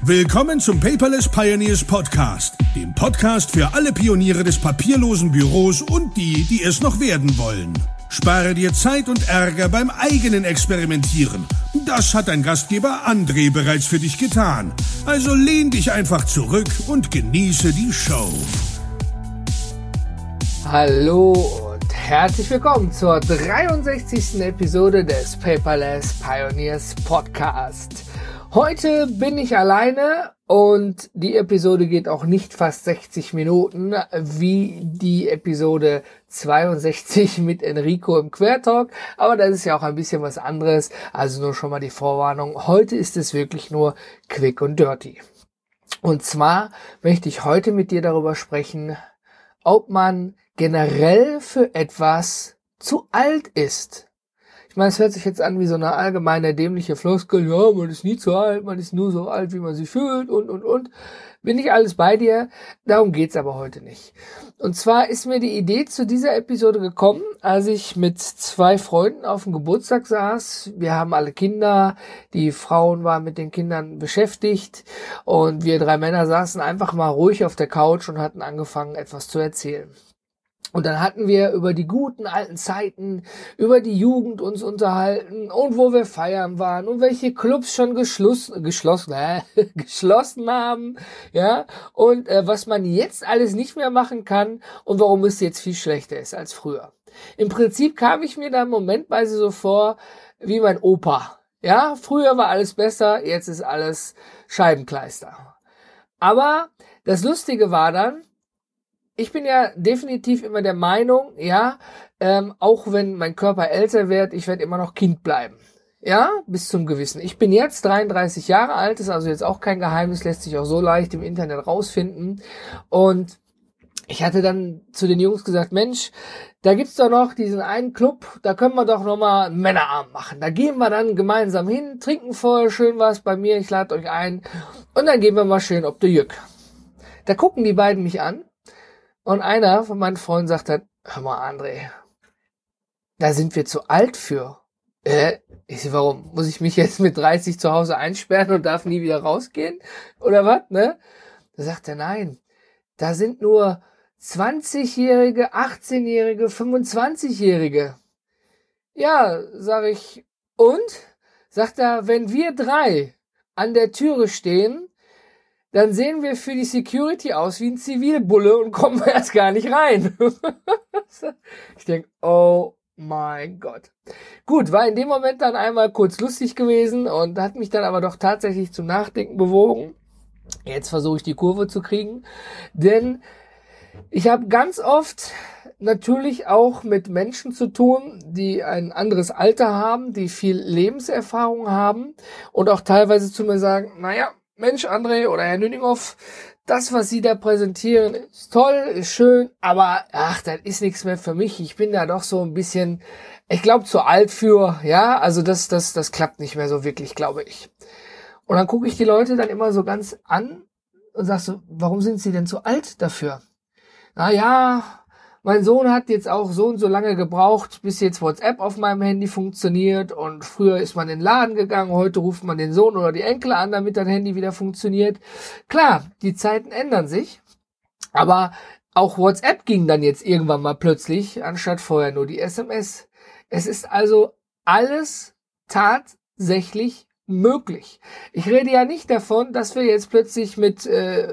Willkommen zum Paperless Pioneers Podcast, dem Podcast für alle Pioniere des papierlosen Büros und die, die es noch werden wollen. Spare dir Zeit und Ärger beim eigenen Experimentieren. Das hat dein Gastgeber André bereits für dich getan. Also lehn dich einfach zurück und genieße die Show. Hallo und herzlich willkommen zur 63. Episode des Paperless Pioneers Podcast. Heute bin ich alleine und die Episode geht auch nicht fast 60 Minuten wie die Episode 62 mit Enrico im Quertalk, aber das ist ja auch ein bisschen was anderes, also nur schon mal die Vorwarnung. Heute ist es wirklich nur quick und dirty. Und zwar möchte ich heute mit dir darüber sprechen, ob man generell für etwas zu alt ist. Ich meine, es hört sich jetzt an wie so eine allgemeine dämliche Floskel, ja, man ist nie zu alt, man ist nur so alt, wie man sich fühlt und. Bin ich alles bei dir, darum geht's aber heute nicht. Und zwar ist mir die Idee zu dieser Episode gekommen, als ich mit 2 Freunden auf dem Geburtstag saß. Wir haben alle Kinder, die Frauen waren mit den Kindern beschäftigt und wir 3 Männer saßen einfach mal ruhig auf der Couch und hatten angefangen, etwas zu erzählen. Und dann hatten wir über die guten alten Zeiten, über die Jugend uns unterhalten und wo wir feiern waren und welche Clubs schon geschlossen haben, ja, und was man jetzt alles nicht mehr machen kann und warum es jetzt viel schlechter ist als früher. Im Prinzip kam ich mir da momentweise so vor wie mein Opa. Ja, früher war alles besser, jetzt ist alles Scheibenkleister. Aber das Lustige war dann, ich bin ja definitiv immer der Meinung, ja, auch wenn mein Körper älter wird, ich werde immer noch Kind bleiben. Ja, bis zum Gewissen. Ich bin jetzt 33 Jahre alt, ist also jetzt auch kein Geheimnis, lässt sich auch so leicht im Internet rausfinden. Und ich hatte dann zu den Jungs gesagt, Mensch, da gibt's doch noch diesen einen Club, da können wir doch nochmal einen Männerabend machen. Da gehen wir dann gemeinsam hin, trinken vorher schön was bei mir, ich lade euch ein und dann gehen wir mal schön ob de Jück. Da gucken die beiden mich an. Und einer von meinen Freunden sagt dann, hör mal André, da sind wir zu alt für. Ich so, warum? Muss ich mich jetzt mit 30 zu Hause einsperren und darf nie wieder rausgehen? Oder was, ne? Da sagt er, nein, da sind nur 20-Jährige, 18-Jährige, 25-Jährige. Ja, sag ich, und? Sagt er, wenn wir 3 an der Türe stehen, dann sehen wir für die Security aus wie ein Zivilbulle und kommen erst gar nicht rein. Ich denke, oh mein Gott. Gut, war in dem Moment dann einmal kurz lustig gewesen und hat mich dann aber doch tatsächlich zum Nachdenken bewogen. Jetzt versuche ich die Kurve zu kriegen, denn ich habe ganz oft natürlich auch mit Menschen zu tun, die ein anderes Alter haben, die viel Lebenserfahrung haben und auch teilweise zu mir sagen, naja, Mensch, André oder Herr Nüninghoff, das, was Sie da präsentieren, ist toll, ist schön, aber ach, das ist nichts mehr für mich. Ich bin da doch so ein bisschen, ich glaube, zu alt für, ja, also das klappt nicht mehr so wirklich, glaube ich. Und dann gucke ich die Leute dann immer so ganz an und sag so, warum sind Sie denn zu alt dafür? Na ja, mein Sohn hat jetzt auch so und so lange gebraucht, bis jetzt WhatsApp auf meinem Handy funktioniert und früher ist man in den Laden gegangen, heute ruft man den Sohn oder die Enkel an, damit das Handy wieder funktioniert. Klar, die Zeiten ändern sich, aber auch WhatsApp ging dann jetzt irgendwann mal plötzlich, anstatt vorher nur die SMS. Es ist also alles tatsächlich möglich. Ich rede ja nicht davon, dass wir jetzt plötzlich mit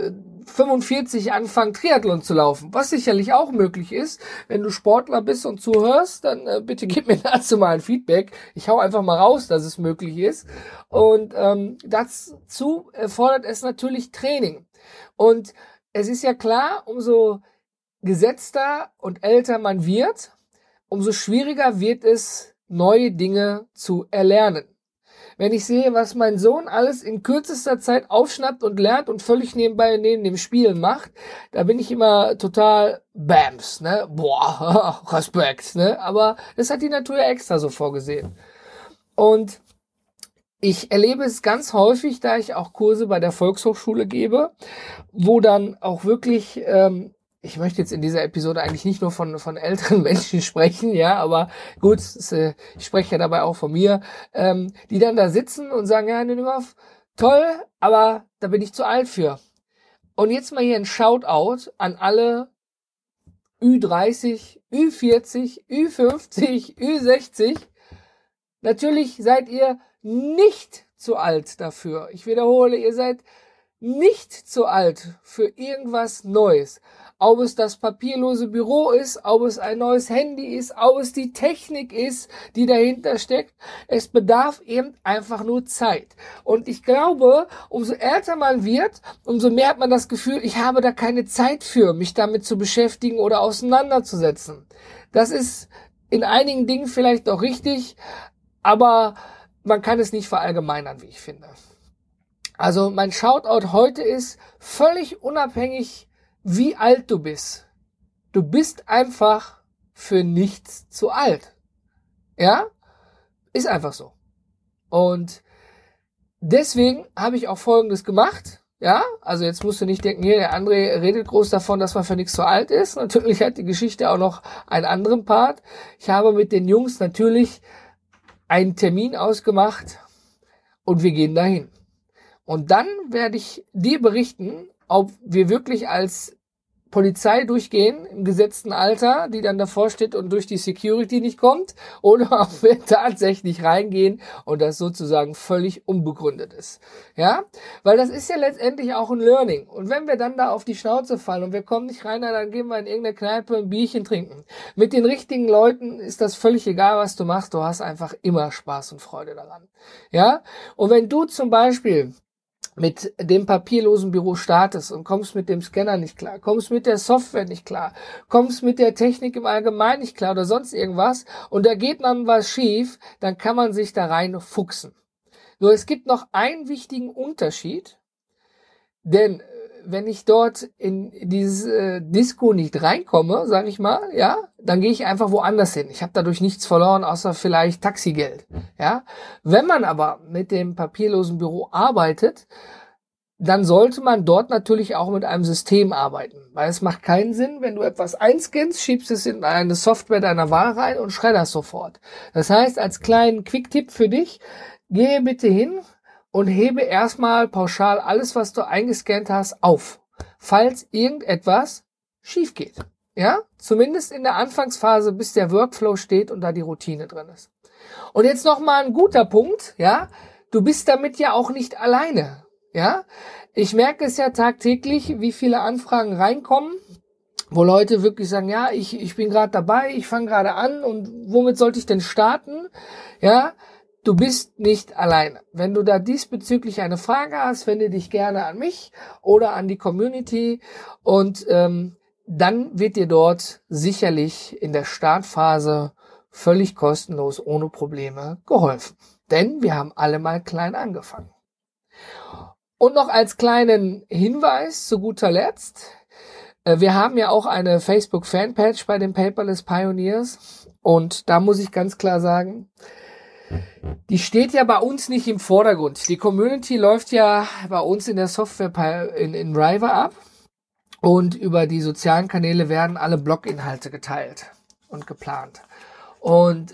45 anfangen, Triathlon zu laufen, was sicherlich auch möglich ist. Wenn du Sportler bist und zuhörst, dann bitte gib mir dazu mal ein Feedback. Ich hau einfach mal raus, dass es möglich ist. Und dazu erfordert es natürlich Training. Und es ist ja klar, umso gesetzter und älter man wird, umso schwieriger wird es, neue Dinge zu erlernen. Wenn ich sehe, was mein Sohn alles in kürzester Zeit aufschnappt und lernt und völlig nebenbei neben dem Spielen macht, da bin ich immer total Bams, ne? Boah, Respekt, ne? Aber das hat die Natur ja extra so vorgesehen. Und ich erlebe es ganz häufig, da ich auch Kurse bei der Volkshochschule gebe, wo dann auch wirklich ich möchte jetzt in dieser Episode eigentlich nicht nur von älteren Menschen sprechen, ja, aber gut, ich spreche ja dabei auch von mir, die dann da sitzen und sagen, ja, Nüninghoff, Toll, aber da bin ich zu alt für. Und jetzt mal hier ein Shoutout an alle Ü30, Ü40, Ü50, Ü60. Natürlich seid ihr nicht zu alt dafür. Ich wiederhole, ihr seid nicht zu alt für irgendwas Neues. Ob es das papierlose Büro ist, ob es ein neues Handy ist, ob es die Technik ist, die dahinter steckt. Es bedarf eben einfach nur Zeit. Und ich glaube, umso älter man wird, umso mehr hat man das Gefühl, ich habe da keine Zeit für, mich damit zu beschäftigen oder auseinanderzusetzen. Das ist in einigen Dingen vielleicht auch richtig, aber man kann es nicht verallgemeinern, wie ich finde. Also mein Shoutout heute ist völlig unabhängig, wie alt du bist. Du bist einfach für nichts zu alt. Ja? Ist einfach so. Und deswegen habe ich auch Folgendes gemacht. Ja? Also jetzt musst du nicht denken, hier, der André redet groß davon, dass man für nichts zu alt ist. Natürlich hat die Geschichte auch noch einen anderen Part. Ich habe mit den Jungs natürlich einen Termin ausgemacht und wir gehen dahin. Und dann werde ich dir berichten, ob wir wirklich als Polizei durchgehen im gesetzten Alter, die dann davor steht und durch die Security nicht kommt, oder ob wir tatsächlich reingehen und das sozusagen völlig unbegründet ist. Ja, weil das ist ja letztendlich auch ein Learning. Und wenn wir dann da auf die Schnauze fallen und wir kommen nicht rein, dann gehen wir in irgendeine Kneipe ein Bierchen trinken. Mit den richtigen Leuten ist das völlig egal, was du machst. Du hast einfach immer Spaß und Freude daran. Ja, und wenn du zum Beispiel mit dem papierlosen Büro startest und kommst mit dem Scanner nicht klar, kommst mit der Software nicht klar, kommst mit der Technik im Allgemeinen nicht klar oder sonst irgendwas und da geht dann was schief, dann kann man sich da rein fuchsen. Nur es gibt noch einen wichtigen Unterschied, denn wenn ich dort in dieses Disco nicht reinkomme, sage ich mal, ja, dann gehe ich einfach woanders hin. Ich habe dadurch nichts verloren, außer vielleicht Taxigeld. Ja, wenn man aber mit dem papierlosen Büro arbeitet, dann sollte man dort natürlich auch mit einem System arbeiten, weil es macht keinen Sinn, wenn du etwas einscannst, schiebst es in eine Software deiner Wahl rein und schredderst sofort. Das heißt, als kleinen Quick-Tipp für dich, gehe bitte hin und hebe erstmal pauschal alles, was du eingescannt hast, auf, falls irgendetwas schief geht. Ja, zumindest in der Anfangsphase, bis der Workflow steht und da die Routine drin ist. Und jetzt nochmal ein guter Punkt, ja, du bist damit ja auch nicht alleine, ja. Ich merke es ja tagtäglich, wie viele Anfragen reinkommen, wo Leute wirklich sagen, ja, ich bin gerade dabei, ich fange gerade an und womit sollte ich denn starten, ja. Du bist nicht alleine. Wenn du da diesbezüglich eine Frage hast, wende dich gerne an mich oder an die Community und dann wird dir dort sicherlich in der Startphase völlig kostenlos, ohne Probleme geholfen. Denn wir haben alle mal klein angefangen. Und noch als kleinen Hinweis zu guter Letzt, wir haben ja auch eine Facebook-Fanpage bei den Paperless Pioneers und da muss ich ganz klar sagen, die steht ja bei uns nicht im Vordergrund. Die Community läuft ja bei uns in der Software in River ab und über die sozialen Kanäle werden alle Bloginhalte geteilt und geplant. Und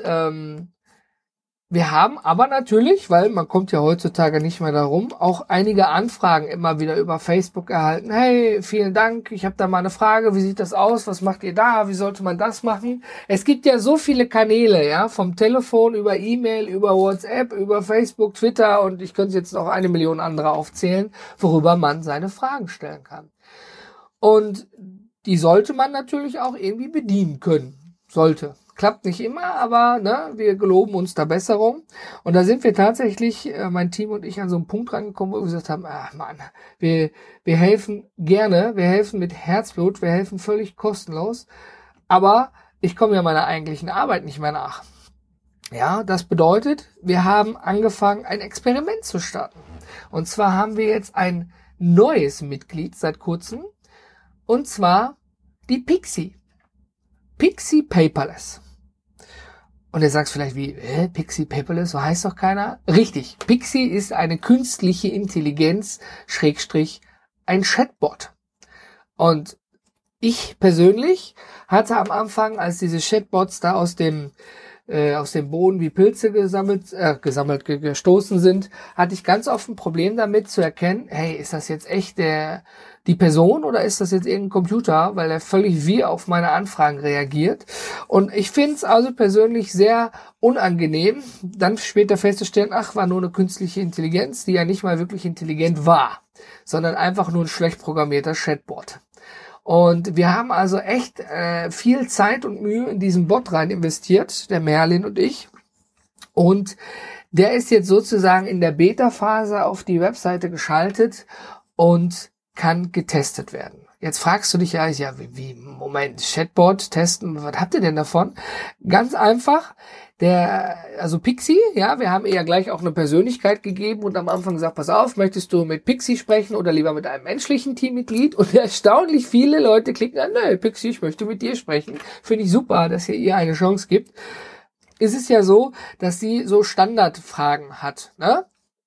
wir haben aber natürlich, weil man kommt ja heutzutage nicht mehr darum, auch einige Anfragen immer wieder über Facebook erhalten. Hey, vielen Dank, ich habe da mal eine Frage, wie sieht das aus, was macht ihr da, wie sollte man das machen? Es gibt ja so viele Kanäle, ja, vom Telefon über E-Mail, über WhatsApp, über Facebook, Twitter und ich könnte jetzt noch 1 Million andere aufzählen, worüber man seine Fragen stellen kann. Und die sollte man natürlich auch irgendwie bedienen können, sollte. Klappt nicht immer, aber ne, wir geloben uns da Besserung. Und da sind wir tatsächlich, mein Team und ich, an so einen Punkt rangekommen, wo wir gesagt haben, Mann, wir helfen gerne, wir helfen mit Herzblut, wir helfen völlig kostenlos, aber ich komme ja meiner eigentlichen Arbeit nicht mehr nach. Ja, das bedeutet, wir haben angefangen, ein Experiment zu starten. Und zwar haben wir jetzt ein neues Mitglied seit kurzem, und zwar die Pixie. Pixie Paperless. Und ihr sagt vielleicht wie, Pixie Paperless, so heißt doch keiner. Richtig, Pixie ist eine künstliche Intelligenz, Schrägstrich, ein Chatbot. Und ich persönlich hatte am Anfang, als diese Chatbots da aus dem aus dem Boden wie Pilze gestoßen sind, hatte ich ganz oft ein Problem damit zu erkennen, hey, ist das jetzt echt die Person oder ist das jetzt irgendein Computer, weil er völlig wie auf meine Anfragen reagiert. Und ich finde es also persönlich sehr unangenehm, dann später festzustellen, war nur eine künstliche Intelligenz, die ja nicht mal wirklich intelligent war, sondern einfach nur ein schlecht programmierter Chatbot. Und wir haben also echt viel Zeit und Mühe in diesen Bot rein investiert, der Merlin und ich. Und der ist jetzt sozusagen in der Beta-Phase auf die Webseite geschaltet und kann getestet werden. Jetzt fragst du dich Moment, Chatbot testen, was habt ihr denn davon? Ganz einfach, also Pixie, ja, wir haben ihr gleich auch eine Persönlichkeit gegeben und am Anfang gesagt, pass auf, möchtest du mit Pixie sprechen oder lieber mit einem menschlichen Teammitglied? Und erstaunlich viele Leute klicken an, Pixie, ich möchte mit dir sprechen. Finde ich super, dass ihr eine Chance gibt. Ist es ja so, dass sie so Standardfragen hat, ne?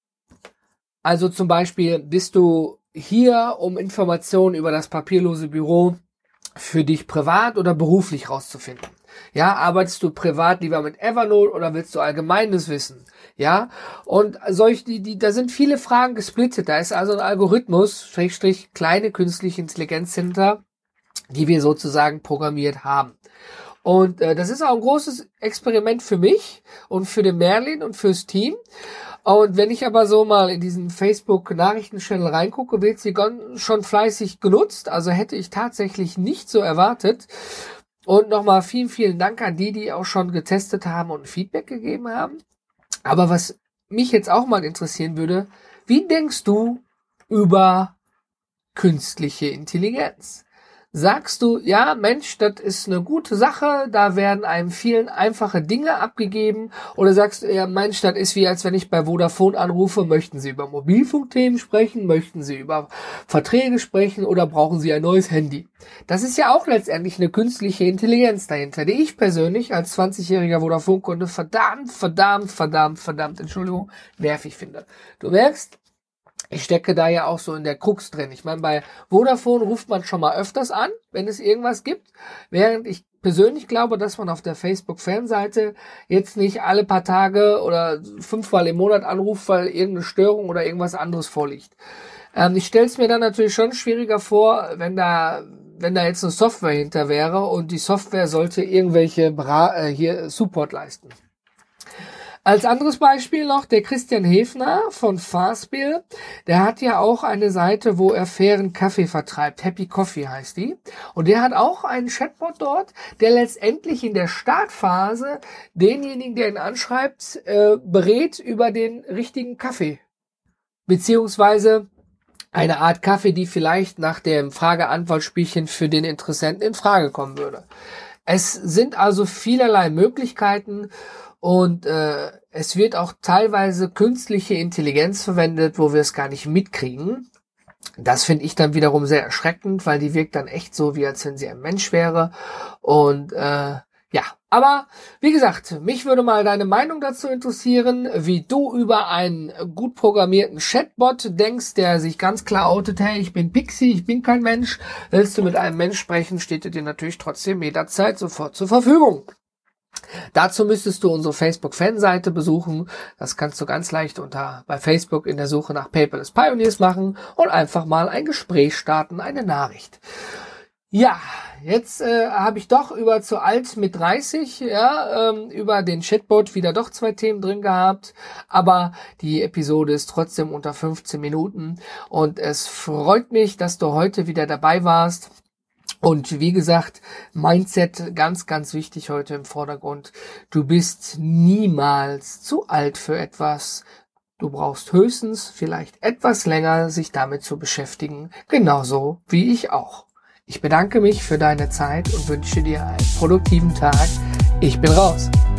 Also zum Beispiel, bist du hier, um Informationen über das papierlose Büro für dich privat oder beruflich rauszufinden? Ja, arbeitest du privat lieber mit Evernote oder willst du allgemeines Wissen? Ja, und da sind viele Fragen gesplittet. Da ist also ein Algorithmus, / kleine künstliche Intelligenz hinter, die wir sozusagen programmiert haben. Und das ist auch ein großes Experiment für mich und für den Merlin und fürs Team. Und wenn ich aber so mal in diesen Facebook-Nachrichten-Channel reingucke, wird sie schon fleißig genutzt. Also hätte ich tatsächlich nicht so erwartet. Und nochmal vielen, vielen Dank an die auch schon getestet haben und Feedback gegeben haben. Aber was mich jetzt auch mal interessieren würde, wie denkst du über künstliche Intelligenz? Sagst du, ja Mensch, das ist eine gute Sache, da werden einem vielen einfache Dinge abgegeben, oder sagst du, ja Mensch, das ist wie als wenn ich bei Vodafone anrufe, möchten Sie über Mobilfunkthemen sprechen, möchten Sie über Verträge sprechen oder brauchen Sie ein neues Handy? Das ist ja auch letztendlich eine künstliche Intelligenz dahinter, die ich persönlich als 20-jähriger Vodafone-Kunde verdammt, nervig finde. Du merkst, ich stecke da ja auch so in der Krux drin. Ich meine, bei Vodafone ruft man schon mal öfters an, wenn es irgendwas gibt, während ich persönlich glaube, dass man auf der Facebook-Fanseite jetzt nicht alle paar Tage oder 5-mal im Monat anruft, weil irgendeine Störung oder irgendwas anderes vorliegt. Ich stelle es mir dann natürlich schon schwieriger vor, wenn da jetzt eine Software hinter wäre und die Software sollte irgendwelche Support leisten. Als anderes Beispiel noch der Christian Hefner von Fastbill. Der hat ja auch eine Seite, wo er fairen Kaffee vertreibt. Happy Coffee heißt die. Und der hat auch einen Chatbot dort, der letztendlich in der Startphase denjenigen, der ihn anschreibt, berät über den richtigen Kaffee. Beziehungsweise eine Art Kaffee, die vielleicht nach dem Frage-Antwort-Spielchen für den Interessenten in Frage kommen würde. Es sind also vielerlei Möglichkeiten. Und es wird auch teilweise künstliche Intelligenz verwendet, wo wir es gar nicht mitkriegen. Das finde ich dann wiederum sehr erschreckend, weil die wirkt dann echt so, wie als wenn sie ein Mensch wäre. Und aber wie gesagt, mich würde mal deine Meinung dazu interessieren, wie du über einen gut programmierten Chatbot denkst, der sich ganz klar outet, hey, ich bin Pixie, ich bin kein Mensch. Willst du mit einem Mensch sprechen, steht dir natürlich trotzdem jederzeit sofort zur Verfügung. Dazu müsstest du unsere Facebook-Fanseite besuchen. Das kannst du ganz leicht bei Facebook in der Suche nach Paperless Pioneers machen und einfach mal ein Gespräch starten, eine Nachricht. Ja, jetzt habe ich doch über zu alt mit 30, über den Chatbot wieder doch 2 Themen drin gehabt, aber die Episode ist trotzdem unter 15 Minuten und es freut mich, dass du heute wieder dabei warst. Und wie gesagt, Mindset ganz, ganz wichtig heute im Vordergrund. Du bist niemals zu alt für etwas. Du brauchst höchstens vielleicht etwas länger, sich damit zu beschäftigen. Genauso wie ich auch. Ich bedanke mich für deine Zeit und wünsche dir einen produktiven Tag. Ich bin raus.